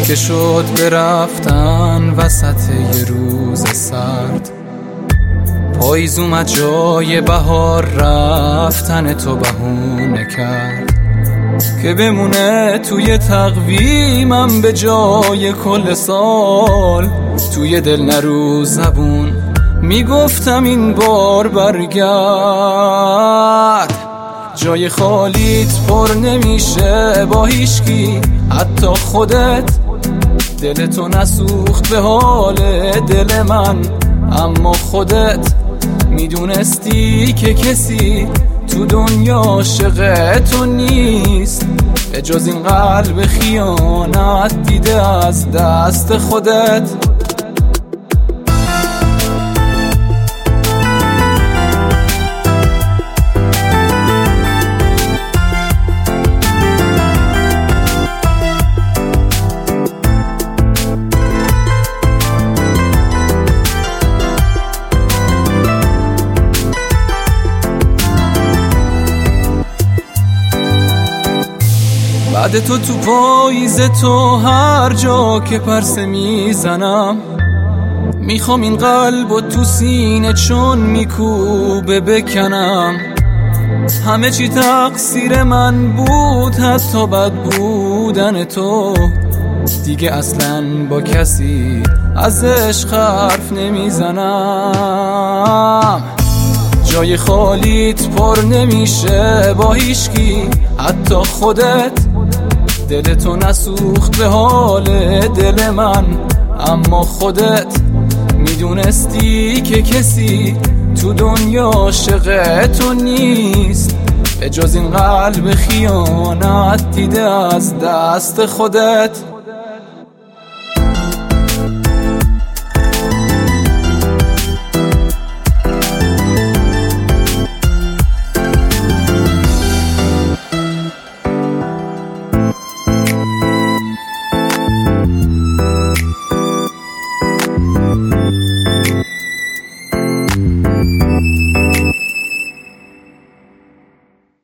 که شد برفتن وسط یه روز سرد. پاییز اومد جای بهار رفتن تو بهونه کرد که بمونه توی تقویمم به جای کل سال. توی دل نرو زبون میگفتم این بار برگرد. جای خالیت پر نمیشه با هیچکی، حتی خودت. دلتو نسوخت به حال دل من، اما خودت میدونستی که کسی تو دنیا عاشق تو نیست به جز این قلب خیانت دیده از دست خودت. بعد تو پاییز تو هر جا که پرسه میزنم، میخوام این قلب و تو سینه چون میکوبه بکنم. همه چی تقصیر من بود، حتی بد بودن تو. دیگه اصلاً با کسی از عشق حرف نمیزنم. جای خالیت پر نمیشه با هیچکی، حتی خودت. دلتو نسوخت به حال دل من، اما خودت میدونستی که کسی تو دنیا عاشق تو نیست به جز این قلب خیانت دیده از دست خودت.